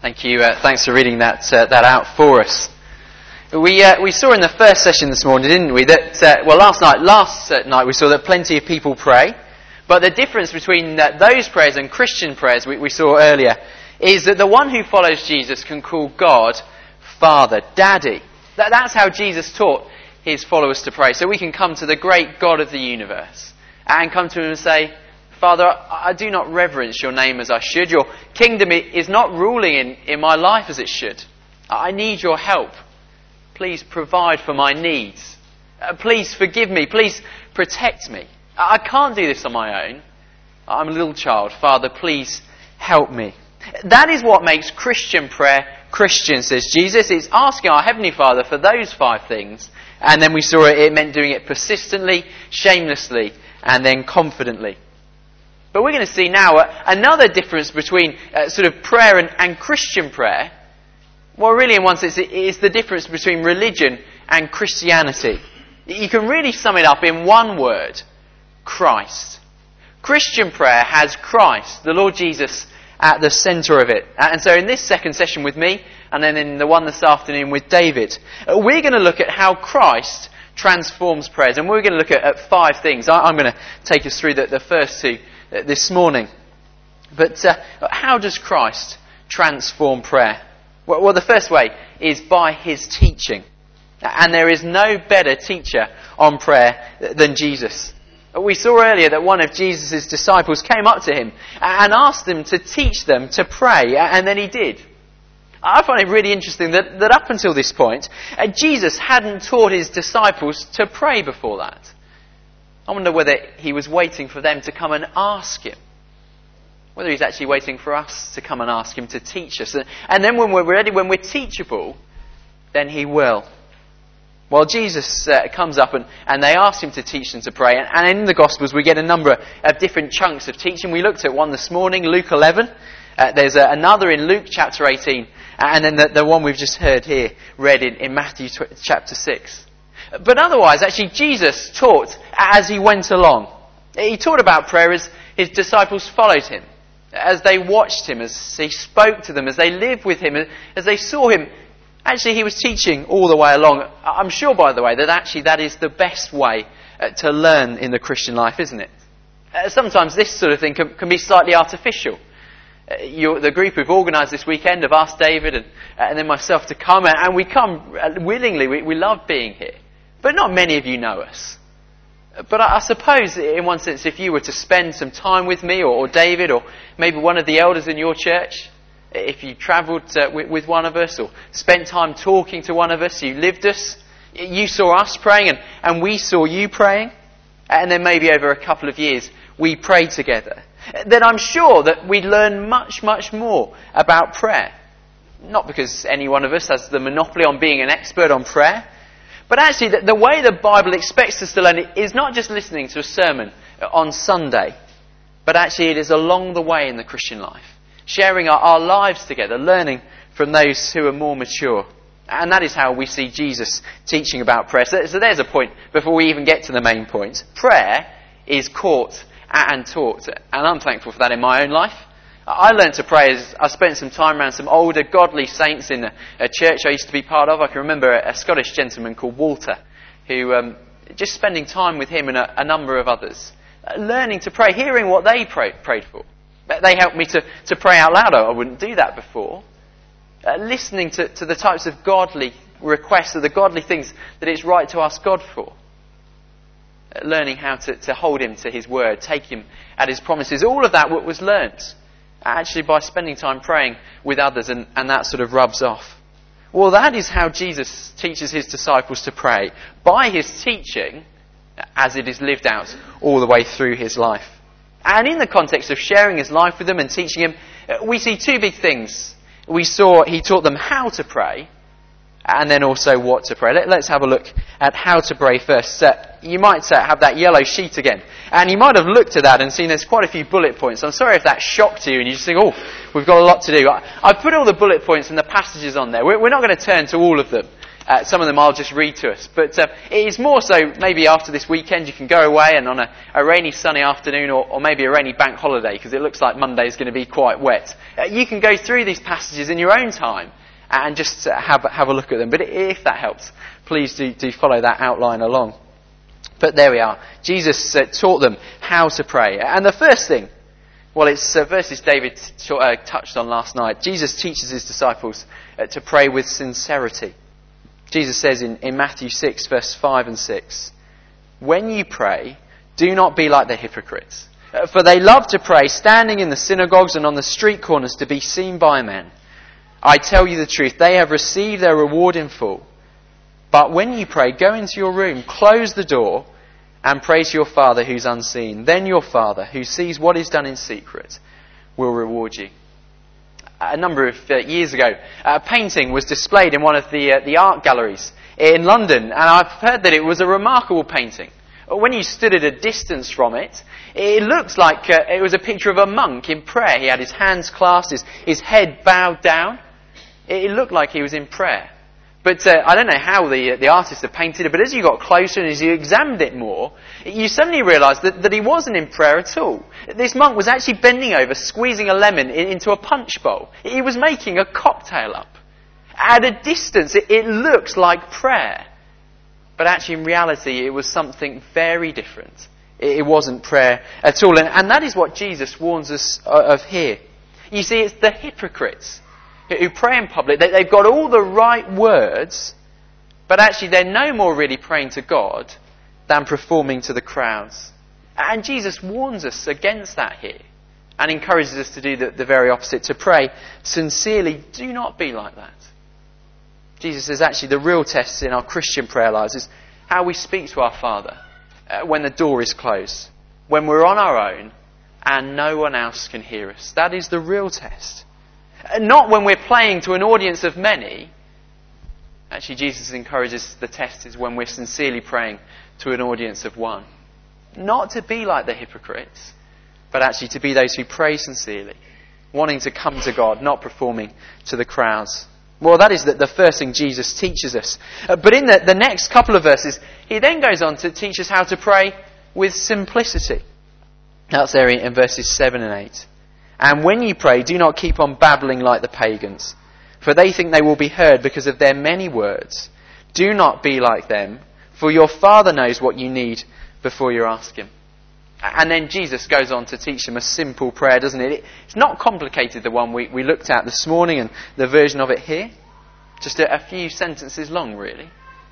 Thank you. Thanks for reading that out for us. We saw in the first session this morning, didn't we, that last night we saw that plenty of people pray, but the difference between those prayers and Christian prayers we saw earlier is that the one who follows Jesus can call God Father, Daddy. That's how Jesus taught his followers to pray. So we can come to the great God of the universe and come to him and say, Father, I do not reverence your name as I should. Your kingdom is not ruling in my life as it should. I need your help. Please provide for my needs. Please forgive me. Please protect me. I can't do this on my own. I'm a little child. Father, please help me. That is what makes Christian prayer Christian, says Jesus. It's asking our Heavenly Father for those 5 things. And then we saw it meant doing it persistently, shamelessly, and then confidently. But we're going to see now another difference between sort of prayer and Christian prayer. Well, really, in one sense, it is the difference between religion and Christianity. You can really sum it up in one word: Christ. Christian prayer has Christ, the Lord Jesus, at the centre of it. And so in this second session with me, and then in the one this afternoon with David, we're going to look at how Christ transforms prayers. And we're going to look at 5 things. I'm going to take us through the first 2 this morning. But how does Christ transform prayer? Well, the first way is by his teaching. And there is no better teacher on prayer than Jesus. We saw earlier that one of Jesus' disciples came up to him and asked him to teach them to pray, and then he did. I find it really interesting that up until this point, Jesus hadn't taught his disciples to pray before that. I wonder whether he was waiting for them to come and ask him. Whether he's actually waiting for us to come and ask him to teach us. And then when we're ready, when we're teachable, then he will. Well, Jesus comes up and they ask him to teach them to pray. And in the Gospels we get a number of different chunks of teaching. We looked at one this morning, Luke 11. There's another in Luke chapter 18. And then the one we've just heard here, read in Matthew chapter 6. But otherwise, actually, Jesus taught as he went along. He taught about prayer as his disciples followed him, as they watched him, as he spoke to them, as they lived with him, as they saw him. Actually, he was teaching all the way along. I'm sure, by the way, that actually that is the best way to learn in the Christian life, isn't it? Sometimes this sort of thing can be slightly artificial. The group who've organised this weekend have asked David and then myself to come, and we come willingly. We love being here. But not many of you know us. But I suppose, in one sense, if you were to spend some time with me or David or maybe one of the elders in your church, if you travelled with one of us or spent time talking to one of us, you lived us, you saw us praying and we saw you praying, and then maybe over a couple of years we prayed together, then I'm sure that we'd learn much, much more about prayer. Not because any one of us has the monopoly on being an expert on prayer, but actually the way the Bible expects us to learn it is not just listening to a sermon on Sunday, but actually it is along the way in the Christian life. Sharing our lives together, learning from those who are more mature. And that is how we see Jesus teaching about prayer. So there's a point before we even get to the main point. Prayer is caught and taught. And I'm thankful for that in my own life. I learned to pray as I spent some time around some older godly saints in a church I used to be part of. I can remember a Scottish gentleman called Walter, who just spending time with him and a number of others, learning to pray, hearing what they prayed for. They helped me to pray out loud. I wouldn't do that before. Listening to the types of godly requests, or the godly things that it's right to ask God for. Learning how to hold him to his word, take him at his promises. All of that was learnt actually by spending time praying with others, and that sort of rubs off. Well, that is how Jesus teaches his disciples to pray, by his teaching as it is lived out all the way through his life. And in the context of sharing his life with them and teaching him, we see 2 big things. We saw he taught them how to pray, and then also what to pray. Let's have a look at how to pray first. You might have that yellow sheet again. And you might have looked at that and seen there's quite a few bullet points. I'm sorry if that shocked you and you just think, oh, we've got a lot to do. I've put all the bullet points and the passages on there. We're not going to turn to all of them. Some of them I'll just read to us. But it is more so maybe after this weekend you can go away and on a rainy sunny afternoon or maybe a rainy bank holiday, because it looks like Monday is going to be quite wet. You can go through these passages in your own time and just have a look at them. But if that helps, please do follow that outline along. But there we are. Jesus taught them how to pray. And the first thing, well, it's verses David touched on last night. Jesus teaches his disciples to pray with sincerity. Jesus says in Matthew 6, verse 5 and 6, "When you pray, do not be like the hypocrites, for they love to pray standing in the synagogues and on the street corners to be seen by men. I tell you the truth, they have received their reward in full. But when you pray, go into your room, close the door, and pray to your Father who's unseen. Then your Father, who sees what is done in secret, will reward you." A number of years ago, a painting was displayed in one of the art galleries in London, and I've heard that it was a remarkable painting. When you stood at a distance from it, it looked like it was a picture of a monk in prayer. He had his hands clasped, his head bowed down. It looked like he was in prayer. But I don't know how the artist had painted it, but as you got closer and as you examined it more, you suddenly realised that he wasn't in prayer at all. This monk was actually bending over, squeezing a lemon into a punch bowl. He was making a cocktail up. At a distance, it looked like prayer. But actually, in reality, it was something very different. It wasn't prayer at all. And that is what Jesus warns us of here. You see, it's the hypocrites who pray in public. They've got all the right words, but actually they're no more really praying to God than performing to the crowds. And Jesus warns us against that here and encourages us to do the very opposite, to pray sincerely. Do not be like that. Jesus says actually the real test in our Christian prayer lives is how we speak to our Father when the door is closed, when we're on our own and no one else can hear us. That is the real test. Not when we're playing to an audience of many. Actually, Jesus encourages the test is when we're sincerely praying to an audience of one. Not to be like the hypocrites, but actually to be those who pray sincerely, wanting to come to God, not performing to the crowds. Well, that is the first thing Jesus teaches us. But in the next couple of verses, he then goes on to teach us how to pray with simplicity. That's there in verses 7 and 8. "And when you pray, do not keep on babbling like the pagans, for they think they will be heard because of their many words. Do not be like them, for your Father knows what you need before you ask him." And then Jesus goes on to teach them a simple prayer, doesn't it? It's not complicated, the one we looked at this morning and the version of it here. Just a few sentences long, really.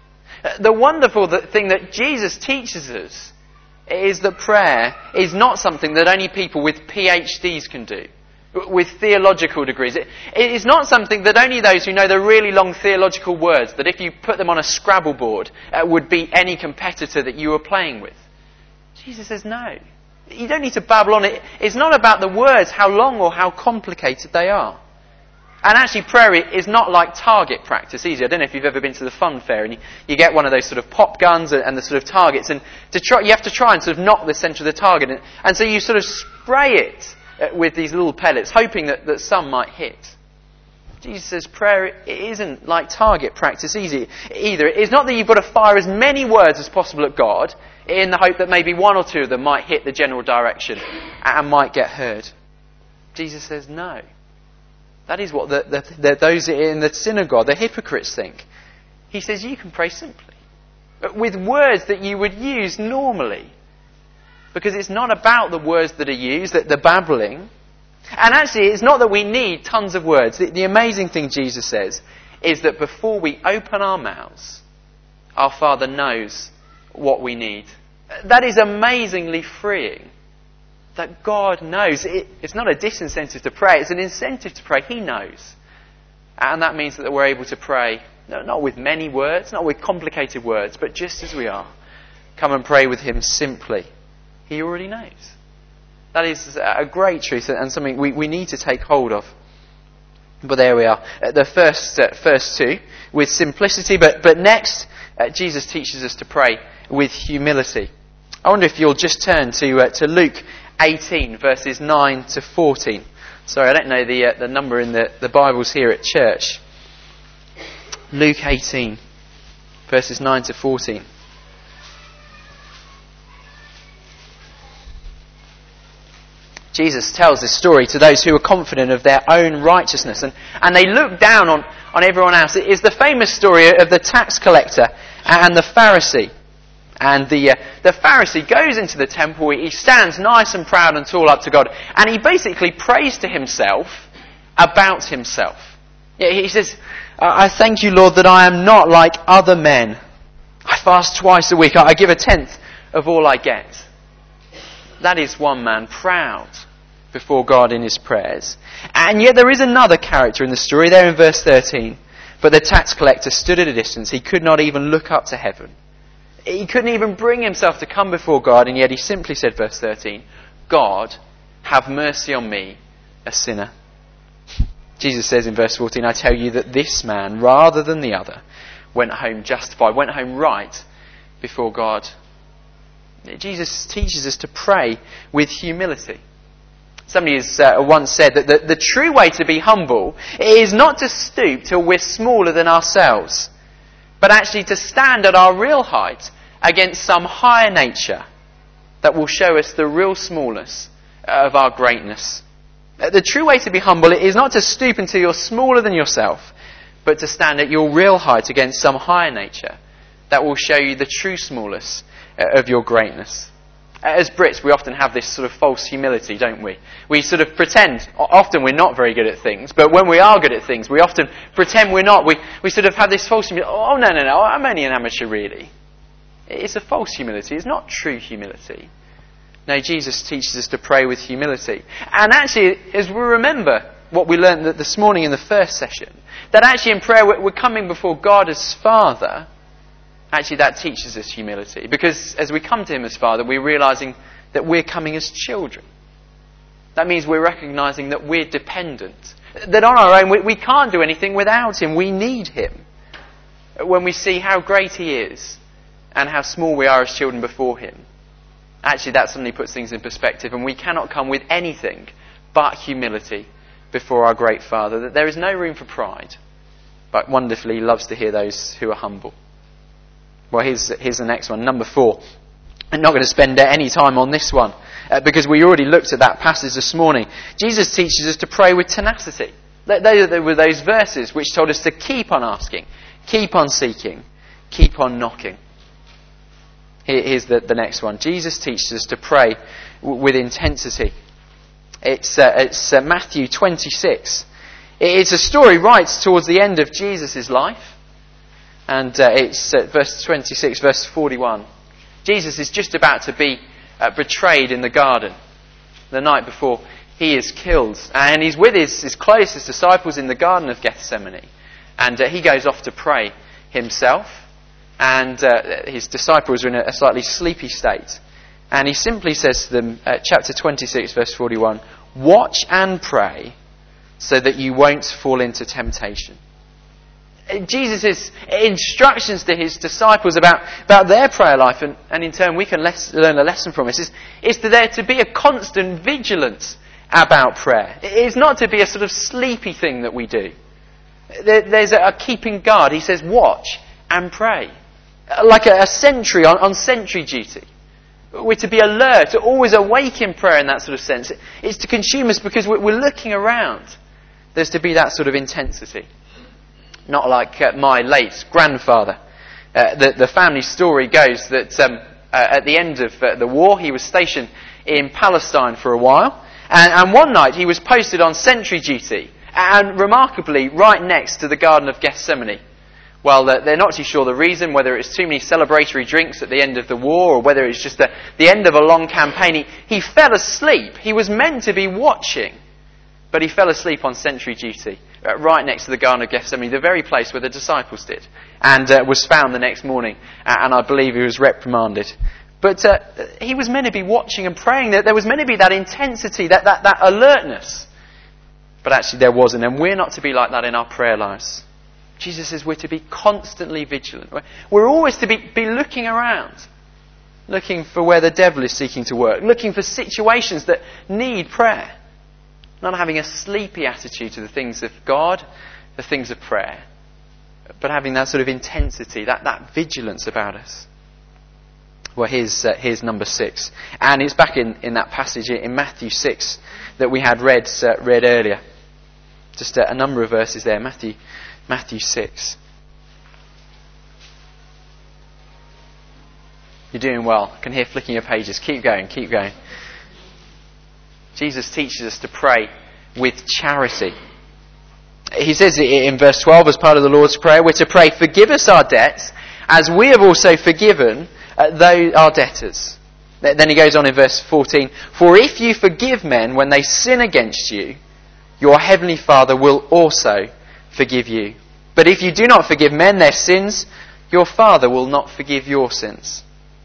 The wonderful thing that Jesus teaches us is that prayer is not something that only people with PhDs can do, with theological degrees. It is not something that only those who know the really long theological words, that if you put them on a Scrabble board, would beat any competitor that you were playing with. Jesus says no. You don't need to babble on. It's not about the words, how long or how complicated they are. And actually prayer is not like target practice either. I don't know if you've ever been to the fun fair and you get one of those sort of pop guns and the sort of targets, and you have to try and sort of knock the centre of the target, and so you sort of spray it with these little pellets, hoping that some might hit. Jesus says prayer isn't like target practice either. It's not that you've got to fire as many words as possible at God in the hope that maybe one or two of them might hit the general direction and might get heard. Jesus says no. That is what those in the synagogue, the hypocrites, think. He says you can pray simply, with words that you would use normally. Because it's not about the words that are used, the babbling. And actually, it's not that we need tons of words. The amazing thing Jesus says is that before we open our mouths, our Father knows what we need. That is amazingly freeing. That God knows. It's not a disincentive to pray, it's an incentive to pray. He knows. And that means that we're able to pray, not with many words, not with complicated words, but just as we are. Come and pray with him simply. He already knows. That is a great truth and something we need to take hold of. But there we are. The first two, with simplicity, but next, Jesus teaches us to pray with humility. I wonder if you'll just turn to Luke 18, verses 9 to 14. Sorry, I don't know the number in the Bibles here at church. Luke 18, verses 9 to 14. Jesus tells this story to those who are confident of their own righteousness, and they look down on everyone else. It is the famous story of the tax collector and the Pharisee. And the Pharisee goes into the temple, he stands nice and proud and tall up to God, and he basically prays to himself about himself. He says, I thank you, Lord, that I am not like other men. I fast twice a week, I give a tenth of all I get. That is one man proud before God in his prayers. And yet there is another character in the story there in verse 13. But the tax collector stood at a distance. He could not even look up to heaven. He couldn't even bring himself to come before God, and yet he simply said, verse 13, God, have mercy on me, a sinner. Jesus says in verse 14, I tell you that this man, rather than the other, went home justified, went home right before God. Jesus teaches us to pray with humility. Somebody has once said that the true way to be humble is not to stoop till we're smaller than ourselves, but actually to stand at our real height against some higher nature that will show us the real smallness of our greatness. The true way to be humble is not to stoop until you're smaller than yourself, but to stand at your real height against some higher nature that will show you the true smallness of your greatness. As Brits, we often have this sort of false humility, don't we? We sort of pretend, often we're not very good at things, but when we are good at things, we often pretend we're not. We sort of have this false humility. Oh, no, I'm only an amateur, really. It's a false humility. It's not true humility. No, Jesus teaches us to pray with humility. And actually, as we remember what we learned this morning in the first session, that actually in prayer we're coming before God as Father. Actually, that teaches us humility. Because as we come to Him as Father, we're realising that we're coming as children. That means we're recognising that we're dependent. That on our own, we can't do anything without Him. We need Him. When we see how great He is and how small we are as children before Him, actually that suddenly puts things in perspective, and we cannot come with anything but humility before our great Father. That there is no room for pride, but wonderfully He loves to hear those who are humble. Well, here's the next one, number 4. I'm not going to spend any time on this one, because we already looked at that passage this morning. Jesus teaches us to pray with tenacity. They were those verses which told us to keep on asking, keep on seeking, keep on knocking. Here's the next one. Jesus teaches us to pray with intensity. It's Matthew 26. It's a story right towards the end of Jesus' life. And it's verse 26, verse 41. Jesus is just about to be betrayed in the garden the night before he is killed. And he's with his closest disciples in the Garden of Gethsemane. And he goes off to pray himself. And his disciples are in a slightly sleepy state. And he simply says to them, chapter 26, verse 41, watch and pray so that you won't fall into temptation. Jesus' instructions to his disciples about their prayer life, and in turn we can learn a lesson from this, is to there to be a constant vigilance about prayer. It's not to be a sort of sleepy thing that we do. There's a keeping guard. He says, watch and pray. Like a sentry on sentry duty. We're to be alert, always awake in prayer in that sort of sense. It's to consume us because we're looking around. There's to be that sort of intensity. Not like my late grandfather. The family story goes that at the end of the war, he was stationed in Palestine for a while. And one night he was posted on sentry duty. And remarkably, right next to the Garden of Gethsemane. Well, they're not too sure the reason, whether it's too many celebratory drinks at the end of the war, or whether it's just the end of a long campaign. He fell asleep. He was meant to be watching. But he fell asleep on sentry duty, right next to the Garden of Gethsemane, the very place where the disciples did, and was found the next morning, and I believe he was reprimanded. But he was meant to be watching and praying. There was meant to be that intensity, that alertness. But actually there wasn't, and we're not to be like that in our prayer lives. Jesus says we're to be constantly vigilant. We're always to be looking around, looking for where the devil is seeking to work, looking for situations that need prayer. Not having a sleepy attitude to the things of God, the things of prayer. but having that sort of intensity, that vigilance about us. Well, here's number 6. And it's back in that passage in Matthew 6 that we had read earlier. Just a number of verses there, Matthew 6. You're doing well. I can hear flicking of pages. Keep going. Jesus teaches us to pray with charity. He says in verse 12, as part of the Lord's Prayer, we're to pray, forgive us our debts, as we have also forgiven our debtors. Then he goes on in verse 14, for if you forgive men when they sin against you, your heavenly Father will also forgive you. But if you do not forgive men their sins, your Father will not forgive your sins.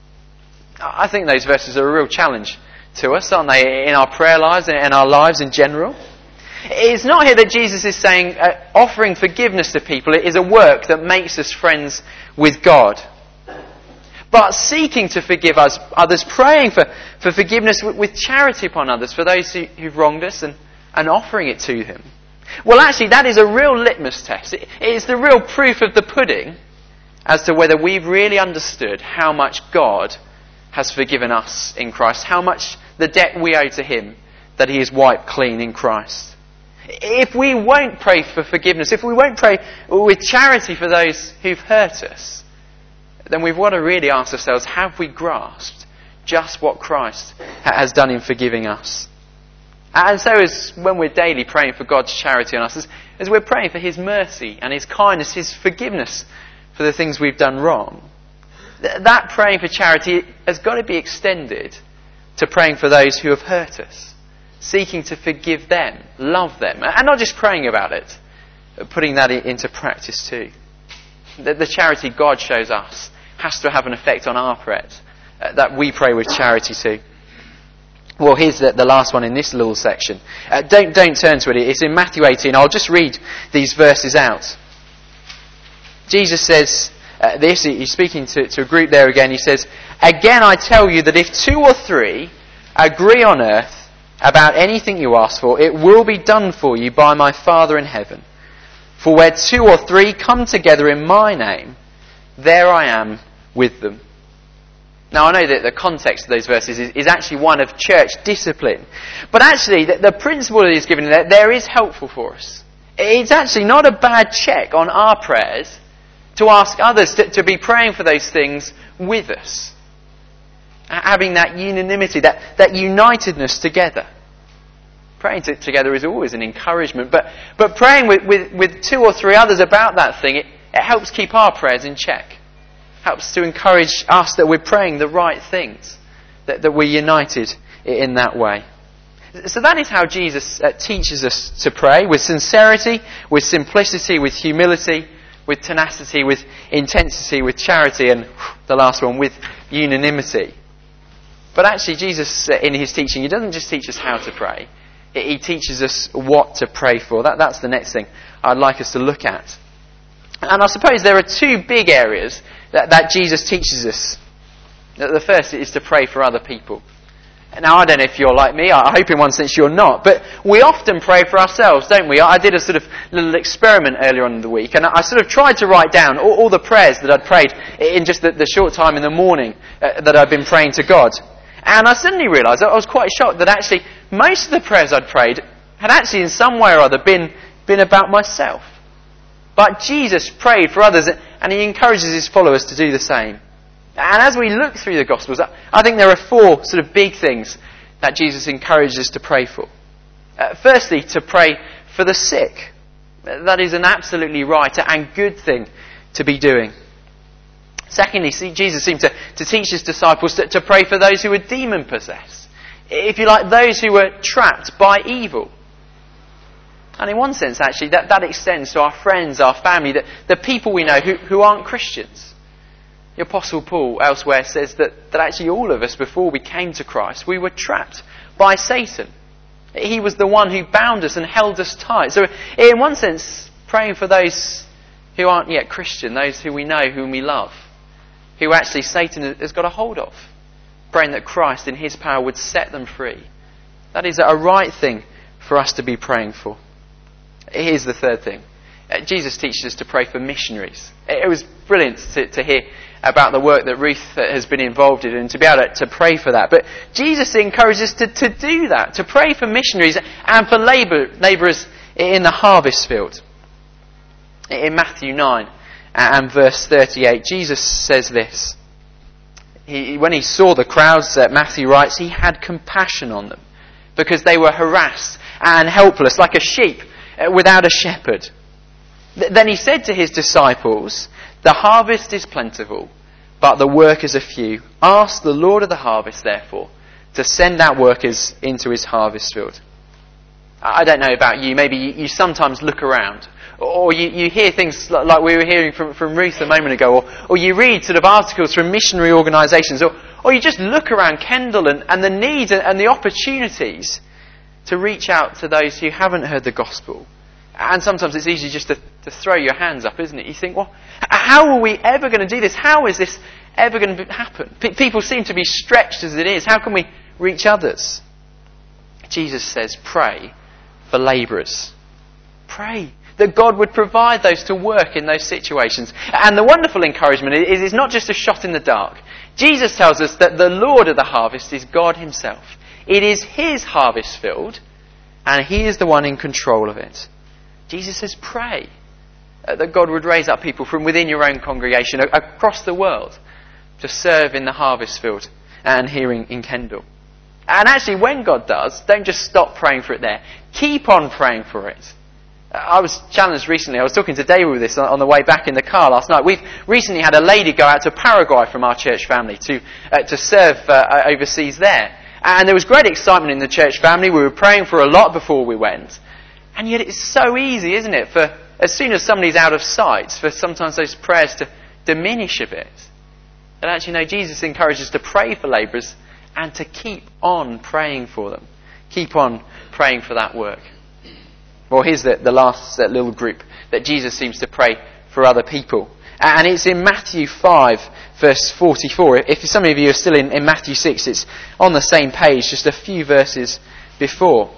I think those verses are a real challenge to us, aren't they, in our prayer lives and in our lives in general. It's not here that Jesus is saying offering forgiveness to people is a work that makes us friends with God. But seeking to forgive others, praying for forgiveness with charity upon others, for those who've wronged us, and offering it to them. Well, actually, that is a real litmus test. It is the real proof of the pudding as to whether we've really understood how much God has forgiven us in Christ, how much the debt we owe to Him that He has wiped clean in Christ. If we won't pray for forgiveness, if we won't pray with charity for those who've hurt us, then we've got to really ask ourselves, have we grasped just what Christ has done in forgiving us? And so as when we're daily praying for God's charity on us, as we're praying for His mercy and His kindness, His forgiveness for the things we've done wrong, that praying for charity has got to be extended to praying for those who have hurt us, seeking to forgive them, love them, and not just praying about it, but putting that into practice too. The charity God shows us has to have an effect on our prayers, that we pray with charity too. Well, here's the last one in this little section. Don't turn to it. It's in Matthew 18. I'll just read these verses out. Jesus says this. He's speaking to a group there again. He says, again I tell you that if 2 or 3 agree on earth about anything you ask for, it will be done for you by my Father in heaven. For where 2 or 3 come together in my name, there I am with them. Now I know that the context of those verses is actually one of church discipline. But actually the principle that is given there is helpful for us. It's actually not a bad check on our prayers to ask others to be praying for those things with us. Having that unanimity, that unitedness together. Praying together is always an encouragement. But praying with 2 or 3 others about that thing, it helps keep our prayers in check. Helps to encourage us that we're praying the right things. That we're united in that way. So that is how Jesus teaches us to pray. With sincerity, with simplicity, with humility, with tenacity, with intensity, with charity, and the last one, with unanimity. But actually Jesus, in His teaching, He doesn't just teach us how to pray. He teaches us what to pray for. That's the next thing I'd like us to look at. And I suppose there are 2 big areas that Jesus teaches us. The first is to pray for other people. Now, I don't know if you're like me. I hope in one sense you're not. But we often pray for ourselves, don't we? I did a sort of little experiment earlier on in the week, and I sort of tried to write down all the prayers that I'd prayed in just the short time in the morning that I'd been praying to God. And I suddenly realised, I was quite shocked that actually most of the prayers I'd prayed had actually in some way or other been about myself. But Jesus prayed for others, and He encourages His followers to do the same. And as we look through the Gospels, I think there are 4 sort of big things that Jesus encourages us to pray for. Firstly, to pray for the sick. That is an absolutely right and good thing to be doing. Secondly, Jesus seemed to teach His disciples to pray for those who were demon-possessed. If you like, those who were trapped by evil. And in one sense, actually, that extends to our friends, our family, the people we know who aren't Christians. The Apostle Paul elsewhere says that actually all of us, before we came to Christ, we were trapped by Satan. He was the one who bound us and held us tight. So in one sense, praying for those who aren't yet Christian, those who we know, whom we love, who actually Satan has got a hold of. Praying that Christ in His power would set them free. That is a right thing for us to be praying for. Here's the third thing. Jesus teaches us to pray for missionaries. It was brilliant to hear about the work that Ruth has been involved in and to be able to pray for that. But Jesus encourages us to do that, to pray for missionaries and for labourers in the harvest field. In Matthew 9 and verse 38, Jesus says this. When he saw the crowds, Matthew writes, he had compassion on them because they were harassed and helpless like a sheep without a shepherd. Then he said to his disciples, the harvest is plentiful, but the workers are few. Ask the Lord of the harvest, therefore, to send out workers into his harvest field. I don't know about you, maybe you sometimes look around, or you hear things like we were hearing from Ruth a moment ago, or you read sort of articles from missionary organisations, or you just look around Kendal and the needs and the opportunities to reach out to those who haven't heard the gospel. And sometimes it's easy just to throw your hands up, isn't it? You think, well, how are we ever going to do this? How is this ever going to happen? People seem to be stretched as it is. How can we reach others? Jesus says, pray for labourers. Pray that God would provide those to work in those situations. And the wonderful encouragement is it's not just a shot in the dark. Jesus tells us that the Lord of the harvest is God himself. It is his harvest field, and he is the one in control of it. Jesus says, pray that God would raise up people from within your own congregation across the world to serve in the harvest field and here in Kendal. And actually, when God does, don't just stop praying for it there. Keep on praying for it. I was challenged recently. I was talking to David with this on the way back in the car last night. We've recently had a lady go out to Paraguay from our church family to serve overseas there. And there was great excitement in the church family. We were praying for a lot before we went. And yet it's so easy, isn't it, for as soon as somebody's out of sight, for sometimes those prayers to diminish a bit. And actually, no, Jesus encourages us to pray for labourers and to keep on praying for them. Keep on praying for that work. Well, here's the last little group that Jesus seems to pray for other people. And it's in Matthew 5, verse 44. If some of you are still in Matthew 6, it's on the same page, just a few verses before.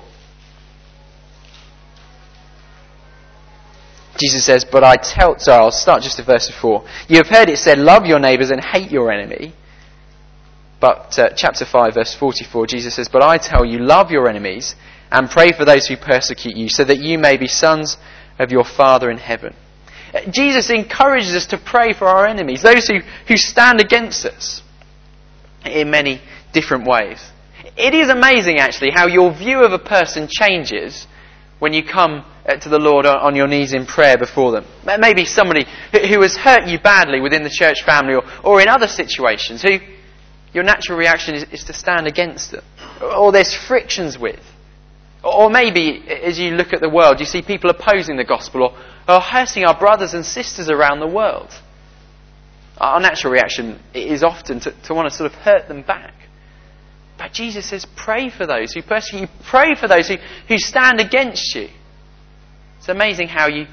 Jesus says, I'll start just at verse 4. You have heard it said, love your neighbours and hate your enemy. But chapter 5, verse 44, Jesus says, but I tell you, love your enemies and pray for those who persecute you, so that you may be sons of your Father in heaven. Jesus encourages us to pray for our enemies, those who stand against us, in many different ways. It is amazing, actually, how your view of a person changes when you come to the Lord on your knees in prayer before them. Maybe somebody who has hurt you badly within the church family or in other situations, who your natural reaction is to stand against them, or there's frictions with. Or maybe, as you look at the world, you see people opposing the gospel or hurting our brothers and sisters around the world. Our natural reaction is often to want to sort of hurt them back. But Jesus says, pray for those who persecute you. Pray for those who stand against you. It's amazing how you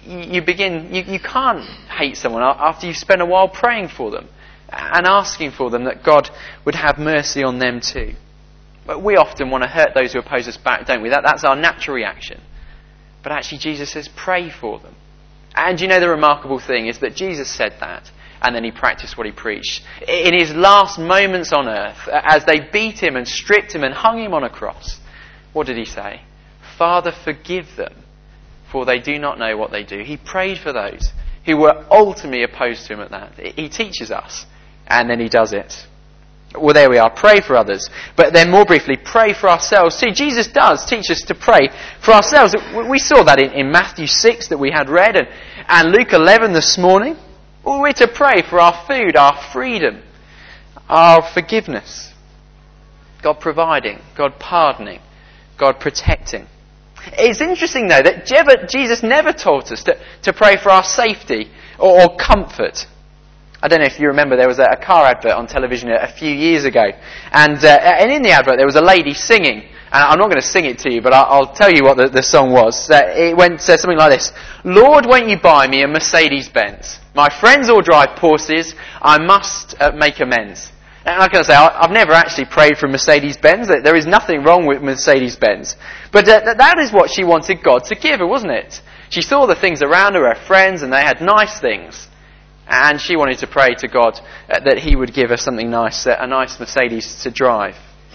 can't hate someone after you've spent a while praying for them and asking for them that God would have mercy on them too. But we often want to hurt those who oppose us back, don't we? That's our natural reaction. But actually Jesus says, pray for them. And you know the remarkable thing is that Jesus said that, and then he practiced what he preached. In his last moments on earth, as they beat him and stripped him and hung him on a cross, what did he say? Father, forgive them, for they do not know what they do. He prayed for those who were ultimately opposed to him at that. He teaches us, and then he does it. Well, there we are. Pray for others. But then more briefly, pray for ourselves too. Jesus does teach us to pray for ourselves. We saw that in Matthew 6 that we had read and Luke 11 this morning. We're to pray for our food, our freedom, our forgiveness. God providing, God pardoning, God protecting. It's interesting though that Jesus never taught us to pray for our safety or comfort. I don't know if you remember, there was a car advert on television a few years ago. And in the advert there was a lady singing. And I'm not going to sing it to you, but I'll tell you what the song was. It went something like this. Lord, won't you buy me a Mercedes-Benz? My friends all drive Porsches. I must make amends. And like I say, I've never actually prayed for Mercedes-Benz. There is nothing wrong with Mercedes-Benz. But that is what she wanted God to give her, wasn't it? She saw the things around her friends, and they had nice things. And she wanted to pray to God that he would give her something nice, a nice Mercedes to drive.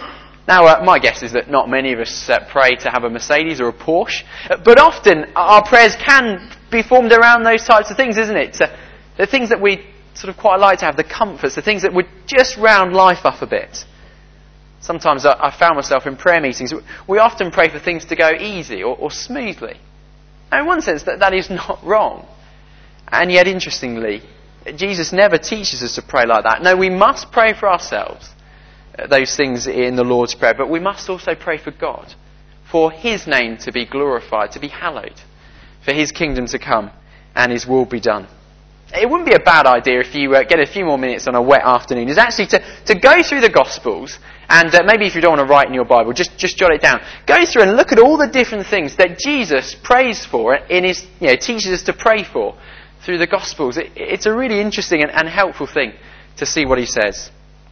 Now, my guess is that not many of us pray to have a Mercedes or a Porsche. But often, our prayers can be formed around those types of things, isn't it? The things that we sort of quite like to have, the comforts, the things that would just round life up a bit. Sometimes I found myself in prayer meetings. We often pray for things to go easy or smoothly. Now, in one sense, that is not wrong. And yet, interestingly, Jesus never teaches us to pray like that. No, we must pray for ourselves, those things in the Lord's Prayer, but we must also pray for God, for his name to be glorified, to be hallowed, for his kingdom to come and his will be done. It wouldn't be a bad idea if you get a few more minutes on a wet afternoon, is actually to go through the Gospels, and maybe if you don't want to write in your Bible, just jot it down. Go through and look at all the different things that Jesus prays for in his, teaches us to pray for through the Gospels. It's a really interesting and helpful thing to see what he says.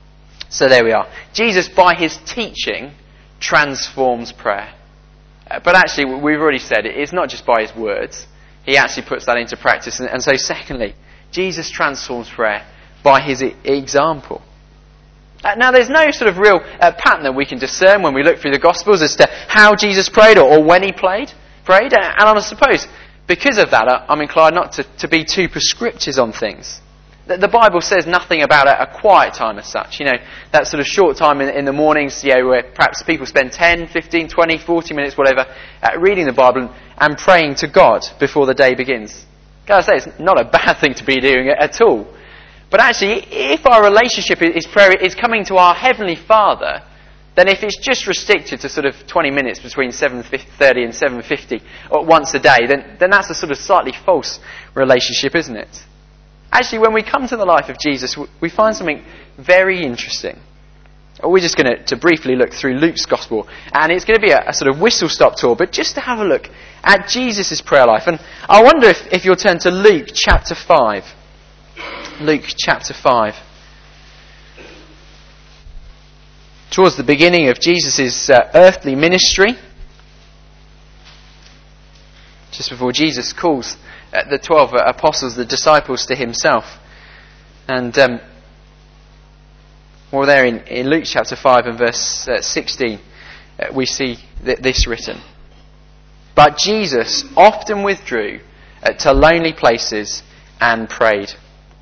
So there we are. Jesus, by his teaching, transforms prayer. But actually, we've already said it's not just by his words. He actually puts that into practice. And so secondly, Jesus transforms prayer by his example. Now, there's no sort of real pattern that we can discern when we look through the Gospels as to how Jesus prayed or when he prayed. And I suppose because of that, I'm inclined not to be too prescriptive on things. The Bible says nothing about a quiet time as such. That sort of short time in the mornings, where perhaps people spend 10, 15, 20, 40 minutes, whatever, reading the Bible and praying to God before the day begins. Gotta say, it's not a bad thing to be doing at all. But actually, if our relationship is prayer is coming to our Heavenly Father, then if it's just restricted to sort of 20 minutes between 7:30 and 7:50 once a day, then that's a sort of slightly false relationship, isn't it? Actually, when we come to the life of Jesus, we find something very interesting. We're just going to briefly look through Luke's Gospel, and it's going to be a sort of whistle-stop tour, but just to have a look at Jesus' prayer life. And I wonder if you'll turn to Luke chapter 5. Luke chapter 5. Towards the beginning of Jesus' earthly ministry, just before Jesus calls the 12 apostles, the disciples, to himself. And there in Luke chapter 5 and verse 16, we see this written. But Jesus often withdrew to lonely places and prayed.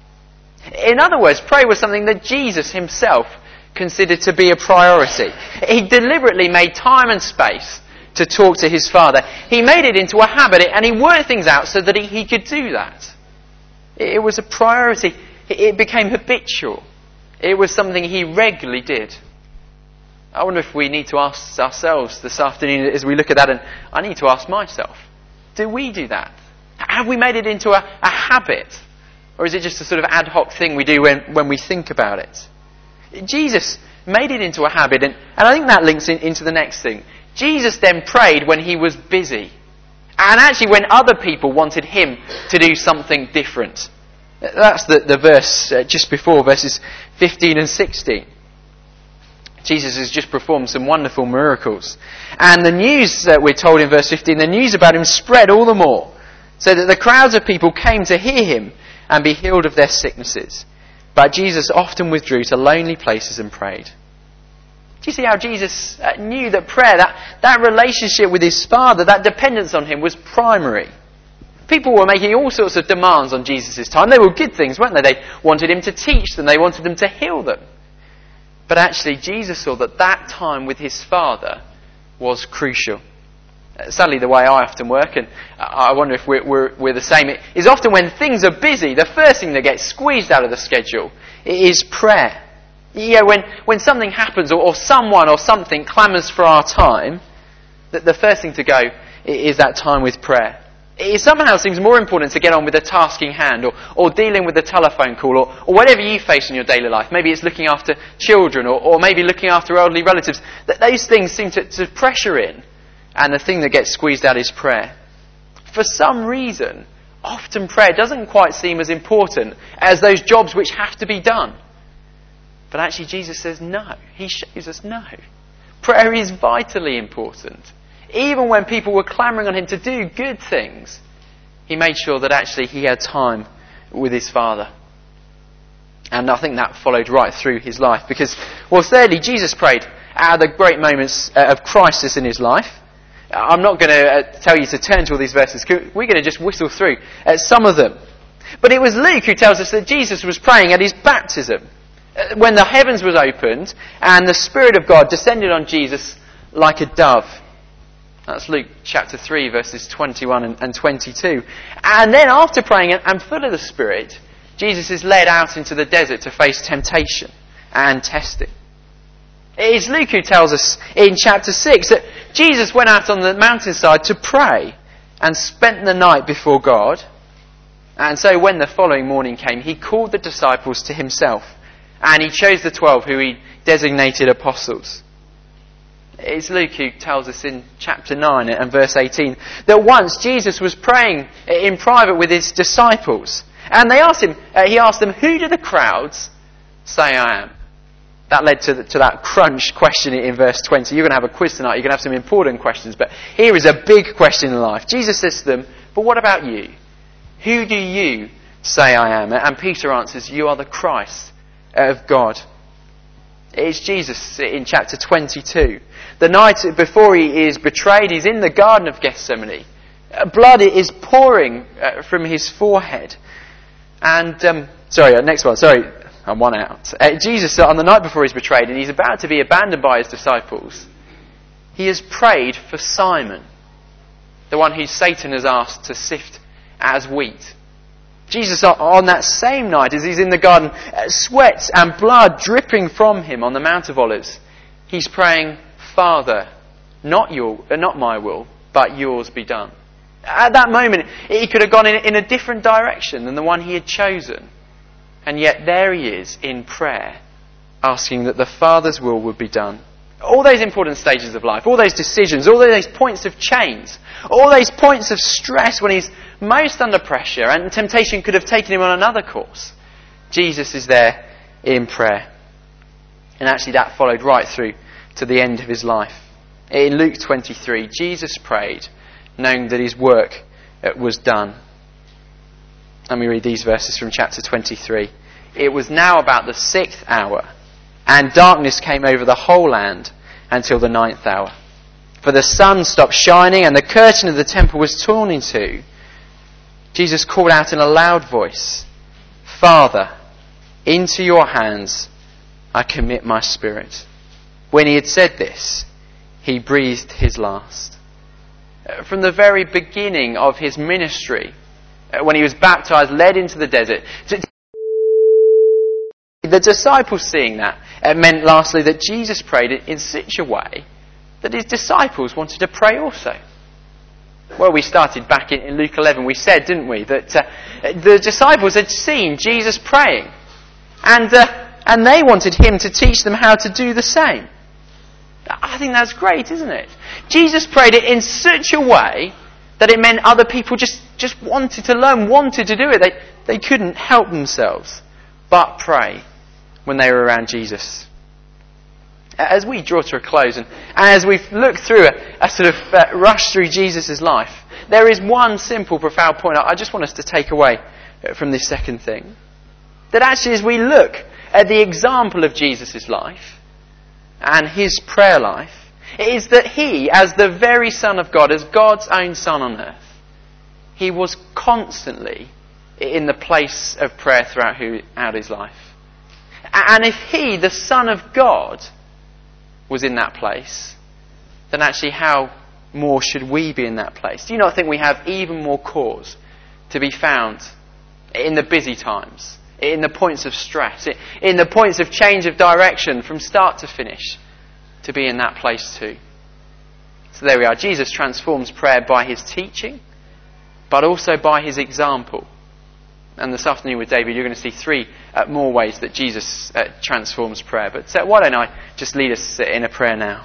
In other words, prayer was something that Jesus himself considered to be a priority. He deliberately made time and space to talk to his Father. He made it into a habit, and he worked things out so that he could do that. It was a priority. It became habitual. It was something he regularly did. I wonder if we need to ask ourselves this afternoon as we look at that, and I need to ask myself, do we do that? Have we made it into a habit? Or is it just a sort of ad hoc thing we do when we think about it? Jesus made it into a habit, and I think that links into the next thing. Jesus then prayed when he was busy. And actually when other people wanted him to do something different. That's the verse just before, verses 15 and 16. Jesus has just performed some wonderful miracles. And the news, we're told in verse 15, the news about him spread all the more, so that the crowds of people came to hear him and be healed of their sicknesses. But Jesus often withdrew to lonely places and prayed. Do you see how Jesus knew that prayer, that relationship with his Father, that dependence on him was primary? People were making all sorts of demands on Jesus' time. They were good things, weren't they? They wanted him to teach them. They wanted him to heal them. But actually, Jesus saw that time with his Father was crucial. Sadly, the way I often work, and I wonder if we're the same, it is often when things are busy, the first thing that gets squeezed out of the schedule is prayer. When something happens or someone or something clamours for our time, the first thing to go is that time with prayer. It somehow seems more important to get on with the task in hand or dealing with the telephone call or whatever you face in your daily life. Maybe it's looking after children or maybe looking after elderly relatives. Those things seem to pressure in, and the thing that gets squeezed out is prayer. For some reason, often prayer doesn't quite seem as important as those jobs which have to be done. But actually Jesus says no. He shows us no. Prayer is vitally important. Even when people were clamouring on him to do good things, he made sure that actually he had time with his Father. And I think that followed right through his life. Because, well, thirdly, Jesus prayed at the great moments of crisis in his life. I'm not going to tell you to turn to all these verses. We're going to just whistle through some of them. But it was Luke who tells us that Jesus was praying at his baptism, when the heavens was opened and the Spirit of God descended on Jesus like a dove. That's Luke chapter 3, verses 21 and 22. And then after praying and full of the Spirit, Jesus is led out into the desert to face temptation and testing. It is Luke who tells us in chapter 6 that Jesus went out on the mountainside to pray and spent the night before God. And so when the following morning came, he called the disciples to himself and he chose the 12 who he designated apostles. It's Luke who tells us in chapter 9 and verse 18 that once Jesus was praying in private with his disciples and he asked them, who do the crowds say I am? That led to that crunch question in verse 20. You're going to have a quiz tonight. You're going to have some important questions. But here is a big question in life. Jesus says to them, but what about you? Who do you say I am? And Peter answers, you are the Christ of God. It's Jesus in chapter 22. The night before he is betrayed, he's in the Garden of Gethsemane. Blood is pouring from his forehead. And, next one. I'm one out. Jesus, on the night before he's betrayed, and he's about to be abandoned by his disciples, he has prayed for Simon, the one who Satan has asked to sift as wheat. Jesus, on that same night, as he's in the garden, sweat and blood dripping from him on the Mount of Olives, he's praying, Father, not my will, but yours be done. At that moment, he could have gone in a different direction than the one he had chosen. And yet there he is in prayer, asking that the Father's will would be done. All those important stages of life, all those decisions, all those points of change, all those points of stress when he's most under pressure and temptation could have taken him on another course. Jesus is there in prayer. And actually that followed right through to the end of his life. In Luke 23, Jesus prayed, knowing that his work was done. Let me read these verses from chapter 23. It was now about the 6th hour, and darkness came over the whole land until the 9th hour. For the sun stopped shining, and the curtain of the temple was torn in two. Jesus called out in a loud voice, Father, into your hands I commit my spirit. When he had said this, he breathed his last. From the very beginning of his ministry, when he was baptized, led into the desert, the disciples seeing that, it meant lastly that Jesus prayed in such a way that his disciples wanted to pray also. Well, we started back in Luke 11. We said, didn't we, that the disciples had seen Jesus praying. And they wanted him to teach them how to do the same. I think that's great, isn't it? Jesus prayed it in such a way that it meant other people just wanted to learn, wanted to do it. They couldn't help themselves but pray when they were around Jesus. As we draw to a close and as we've looked through a sort of rush through Jesus' life, there is one simple, profound point I just want us to take away from this second thing. That actually as we look at the example of Jesus' life and his prayer life, it is that he, as the very Son of God, as God's own Son on earth, he was constantly in the place of prayer throughout his life. And if he, the Son of God, was in that place, then actually how more should we be in that place? Do you not think we have even more cause to be found in the busy times, in the points of stress, in the points of change of direction from start to finish, to be in that place too? So there we are. Jesus transforms prayer by his teaching, but also by his example. And this afternoon with David, you're going to see 3 more ways that Jesus transforms prayer. But why don't I just lead us in a prayer now?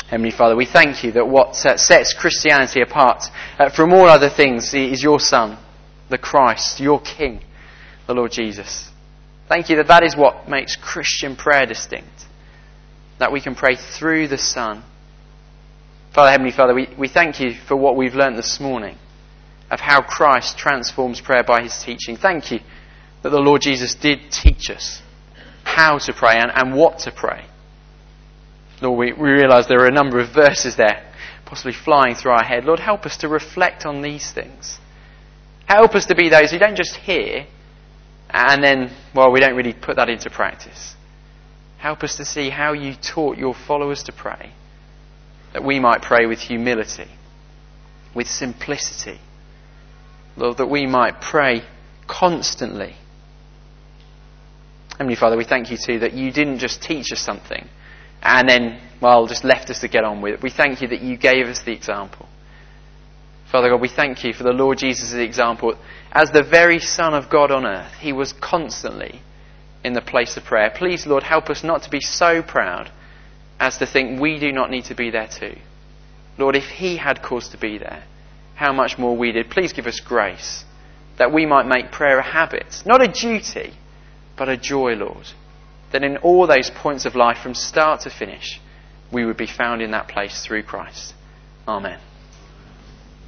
Heavenly Father, we thank you that what sets Christianity apart from all other things is your Son, the Christ, your King, the Lord Jesus. Thank you that that is what makes Christian prayer distinct, that we can pray through the Son. Father, Heavenly Father, we thank you for what we've learnt this morning of how Christ transforms prayer by his teaching. Thank you that the Lord Jesus did teach us how to pray and what to pray. Lord, we realise there are a number of verses there possibly flying through our head. Lord, help us to reflect on these things. Help us to be those who don't just hear and then, well, we don't really put that into practice. Help us to see how you taught your followers to pray, that we might pray with humility, with simplicity. Lord, that we might pray constantly. Heavenly Father, we thank you too that you didn't just teach us something and then, well, just left us to get on with it. We thank you that you gave us the example. Father God, we thank you for the Lord Jesus' example. As the very Son of God on earth, he was constantly in the place of prayer. Please, Lord, help us not to be so proud as to think we do not need to be there too. Lord, if he had cause to be there, how much more we did. Please give us grace that we might make prayer a habit, not a duty, but a joy, Lord. That in all those points of life from start to finish, we would be found in that place through Christ. Amen.